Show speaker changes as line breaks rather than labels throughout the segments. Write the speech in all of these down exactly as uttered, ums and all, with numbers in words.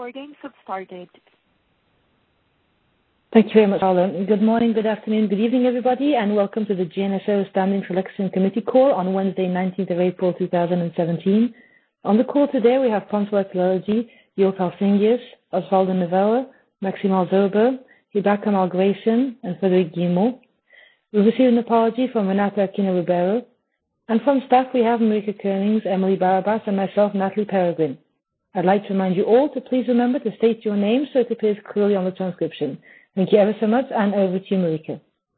Recordings have started.
Thank you very much, Paula. Good morning, good afternoon, good evening, everybody, and welcome to the G N S O Standing Selection Committee call on Wednesday, nineteenth of April, two thousand seventeen. On the call today, we have François Kilology, Yul Kalsingius, Osvaldo Novello, Maxime Alzober, Rebecca Malgration, and Frédéric Guillemot. We've received an apology from Renata Aquino Ribeiro. And from staff, we have Marika Koenings, Emily Barabas, and myself, Natalie Peregrine. I'd like to remind you all to please remember to state your name so it appears clearly on the transcription. Thank you ever so much, and over to you, Marika.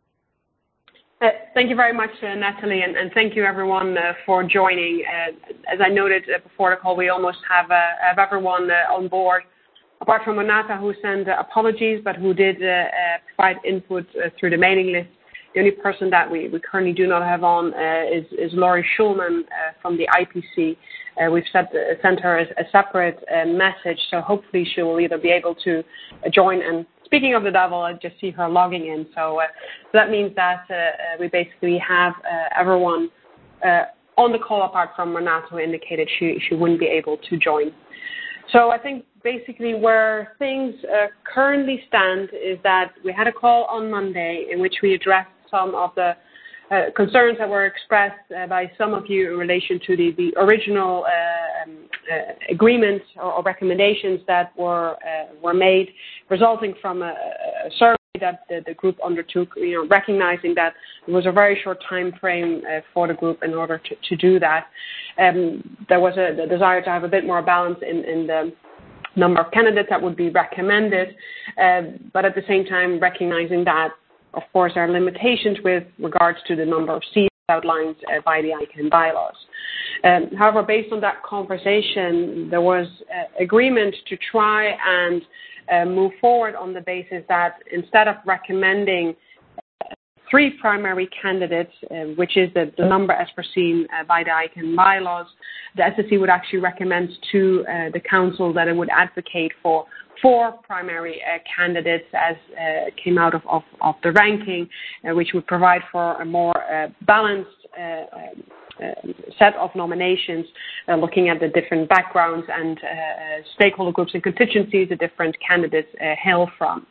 Uh, thank you very much, uh, Natalie, and, and thank you everyone uh, for joining. Uh, as I noted uh, before the call, we almost have, uh, have everyone uh, on board, apart from Renata, who sent uh, apologies, but who did uh, uh, provide input uh, through the mailing list. The only person that we, we currently do not have on uh, is, is Laurie Schulman uh, from the I P C. Uh, we've set, uh, sent her a, a separate uh, message, so hopefully she will either be able to uh, join. And speaking of the devil, I just see her logging in. So, uh, so that means that uh, uh, we basically have uh, everyone uh, on the call apart from Renata, who indicated she, she wouldn't be able to join. So I think basically where things uh, currently stand is that we had a call on Monday in which we addressed some of the uh, concerns that were expressed uh, by some of you in relation to the, the original uh, um, uh, agreements or, or recommendations that were uh, were made, resulting from a, a survey that the, the group undertook, you know, recognizing that there was a very short time frame uh, for the group in order to, to do that. Um, there was a the desire to have a bit more balance in, in the number of candidates that would be recommended, uh, but at the same time recognizing that, of course, there are limitations with regards to the number of seats outlined uh, by the I C A N bylaws. Um, however, based on that conversation, there was uh, agreement to try and uh, move forward on the basis that instead of recommending uh, three primary candidates, uh, which is the, the number as foreseen uh, by the I C A N bylaws, the S S C would actually recommend to uh, the council that it would advocate for four primary uh, candidates as uh, came out of, of, of the ranking, uh, which would provide for a more uh, balanced uh, uh, set of nominations, uh, looking at the different backgrounds and uh, stakeholder groups and constituencies the different candidates uh, hail from.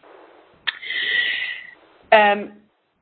Um,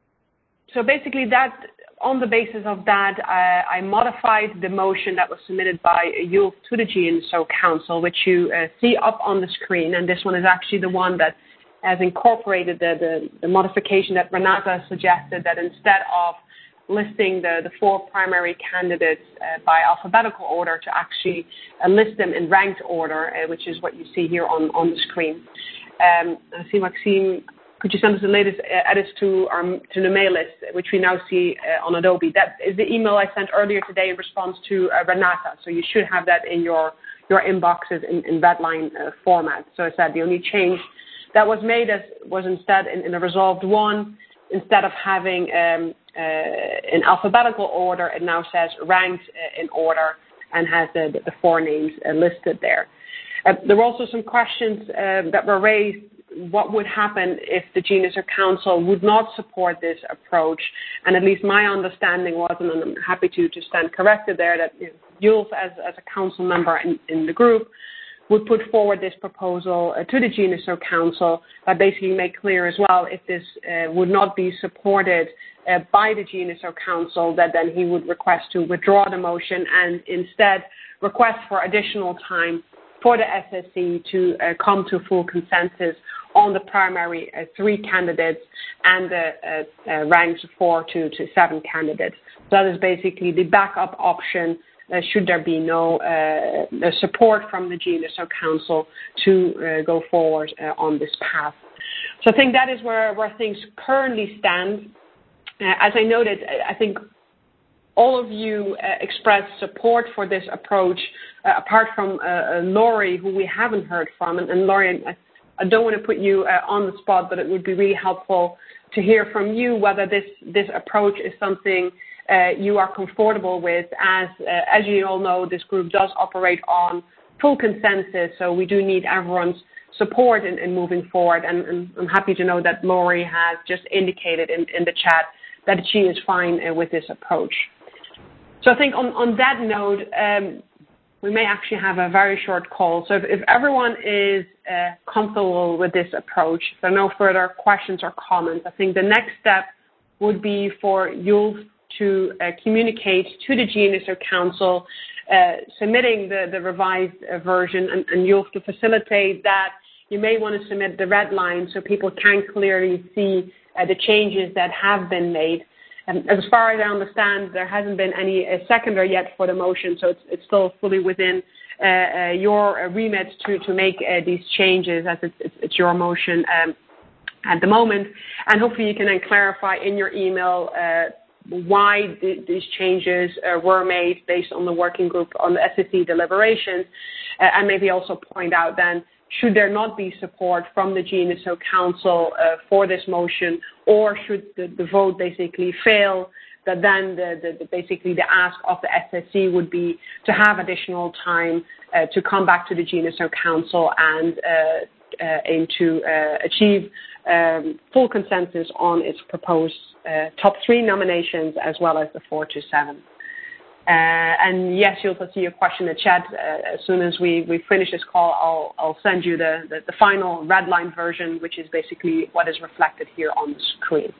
so basically that, on the basis of that, uh, I modified the motion that was submitted by Yul to the G N S O Council, which you uh, see up on the screen. And this one is actually the one that has incorporated the, the, the modification that Renata suggested, that instead of listing the, the four primary candidates uh, by alphabetical order, to actually uh, list them in ranked order, uh, which is what you see here on, on the screen. Um, I see Maxime. Could you send us the latest uh, edits to our to the mail list, which we now see uh, on Adobe? That is the email I sent earlier today in response to uh, Renata. So you should have that in your your inboxes in, in redline uh, format. So I said the only change that was made as, was instead in, in a resolved one, instead of having um, uh, in alphabetical order, it now says ranked uh, in order and has the, the four names uh, listed there. Uh, there were also some questions uh, that were raised. What would happen if the G N S O Council would not support this approach? And at least my understanding was, and I'm happy to, to stand corrected there, that you know, Yul, as, as a council member in, in the group, would put forward this proposal uh, to the G N S O Council that basically make clear as well, if this uh, would not be supported uh, by the G N S O Council, that then he would request to withdraw the motion and instead request for additional time for the S S C to uh, come to full consensus on the primary uh, three candidates and the uh, uh, ranks four to, to seven candidates. So that is basically the backup option uh, should there be no uh, support from the G N S O Council to uh, go forward uh, on this path. So I think that is where, where things currently stand. Uh, as I noted, I think all of you uh, expressed support for this approach, uh, apart from uh, Laurie, who we haven't heard from. And, and Laurie, I, I don't want to put you uh, on the spot, but it would be really helpful to hear from you whether this, this approach is something uh, you are comfortable with. As, uh, as you all know, this group does operate on full consensus, so we do need everyone's support in, in moving forward. And, and I'm happy to know that Laurie has just indicated in, in the chat that she is fine uh, with this approach. So I think on, on that note, um, we may actually have a very short call. So if, if everyone is uh, comfortable with this approach, if there are no further questions or comments, I think the next step would be for Yulf to uh, communicate to the G N S O Council, uh, submitting the, the revised uh, version, and, and Yulf to facilitate that. You may want to submit the red line so people can clearly see uh, the changes that have been made. And as far as I understand, there hasn't been any uh, seconder yet for the motion, so it's, it's still fully within uh, uh, your uh, remit to, to make uh, these changes, as it's, it's, it's your motion um, at the moment. And hopefully you can then clarify in your email uh, why th these changes uh, were made based on the working group on the S S C deliberations, uh, and maybe also point out then, should there not be support from the G N S O Council uh, for this motion, or should the, the vote basically fail, that then the, the, the, basically the ask of the S S C would be to have additional time uh, to come back to the G N S O Council and uh, uh, aim to uh, achieve um, full consensus on its proposed uh, top three nominations, as well as the four to seven. Uh, and yes, you'll see your question in the chat. Uh, as soon as we, we finish this call, I'll, I'll send you the, the, the final red line version, which is basically what is reflected here on the screen.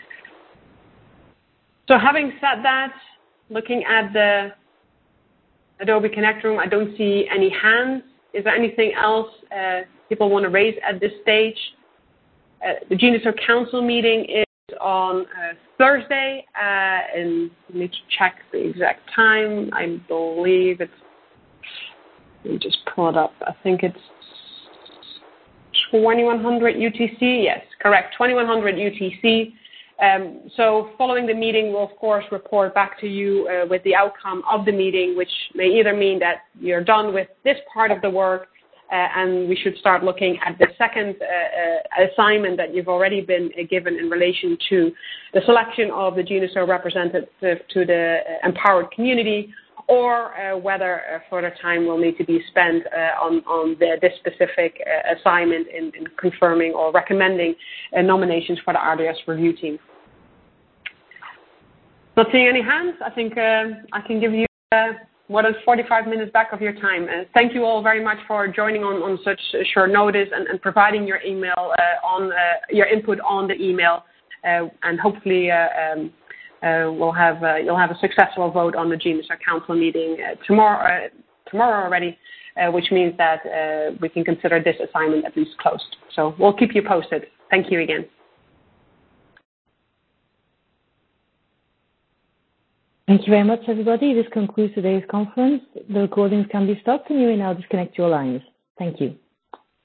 So having said that, looking at the Adobe Connect room, I don't see any hands. Is there anything else uh, people want to raise at this stage? Uh, the G N S O Council meeting is on uh, Thursday, uh, and let me check the exact time. I believe it's, let me just pull it up. I think it's twenty-one hundred U T C. Yes, correct, twenty-one hundred U T C. Um, so following the meeting, we'll of course report back to you uh, with the outcome of the meeting, which may either mean that you're done with this part of the work, Uh, and we should start looking at the second uh, uh, assignment that you've already been uh, given in relation to the selection of the G N S O representative to the uh, empowered community, or uh, whether uh, further time will need to be spent uh, on, on the, this specific uh, assignment in, in confirming or recommending uh, nominations for the R D S review team. Not seeing any hands. I think uh, I can give you uh, more than forty-five minutes back of your time. Uh, thank you all very much for joining on, on such short notice and, and providing your email uh, on uh, your input on the email, uh, and hopefully uh, um, uh, we'll have uh, you'll have a successful vote on the G N S O Council meeting uh, tomorrow uh, tomorrow already, uh, which means that uh, we can consider this assignment at least closed. So we'll keep you posted. Thank you again.
Thank you very much, everybody. This concludes today's conference. The recordings can be stopped, and you may now disconnect your lines. Thank you.